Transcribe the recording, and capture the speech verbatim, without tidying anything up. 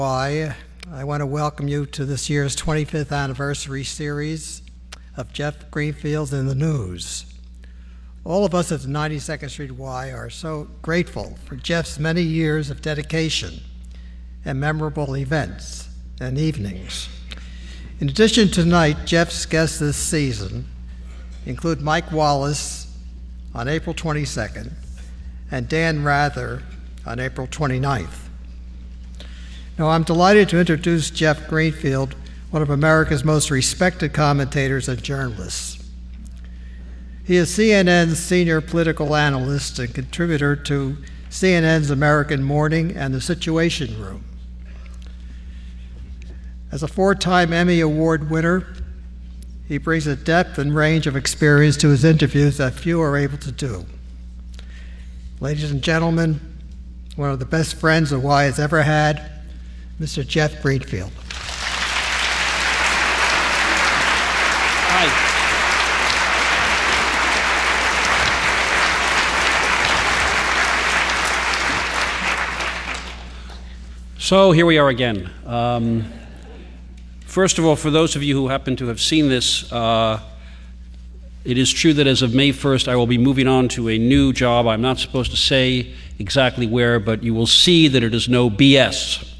I, I want to welcome you to this year's twenty-fifth anniversary series of Jeff Greenfield's In the News. All of us at the ninety-second Street Y are so grateful for Jeff's many years of dedication and memorable events and evenings. In addition to tonight, Jeff's guests this season include Mike Wallace on April twenty-second and Dan Rather on April twenty-ninth. Now, I'm delighted to introduce Jeff Greenfield, one of America's most respected commentators and journalists. He is C N N's senior political analyst and contributor to C N N's American Morning and The Situation Room. As a four-time Emmy Award winner, he brings a depth and range of experience to his interviews that few are able to do. Ladies and gentlemen, one of the best friends the Y has ever had, Mister Jeff Greenfield. Hi. So here we are again. Um, first of all, for those of you who happen to have seen this, uh, it is true that as of May first, I will be moving on to a new job. I'm not supposed to say exactly where, but you will see that it is no B S.